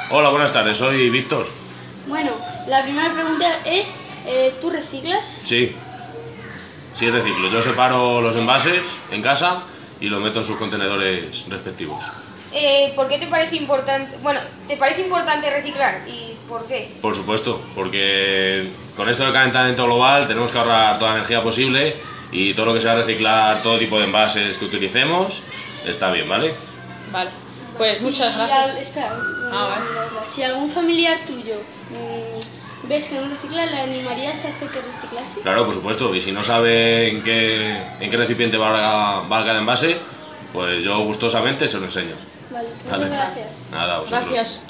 Hola, buenas tardes, soy Víctor. Bueno, la primera pregunta es, ¿tú reciclas? Sí, sí reciclo. Yo separo los envases en casa y los meto en sus contenedores respectivos. ¿Por qué te parece importante? Bueno, ¿te parece importante reciclar? ¿Y por qué? Por supuesto, porque con esto del calentamiento global tenemos que ahorrar toda la energía posible y todo lo que sea reciclar, todo tipo de envases que utilicemos, está bien, ¿vale? Vale, pues muchas Si gracias. espera, Vale. si algún familiar tuyo ves que no recicla, ¿le animarías a hacer que reciclase? Claro, por supuesto, y si no sabe en qué recipiente va cada envase, pues yo gustosamente se lo enseño. Vale, Vale. muchas gracias. Nada, a vosotros. Gracias.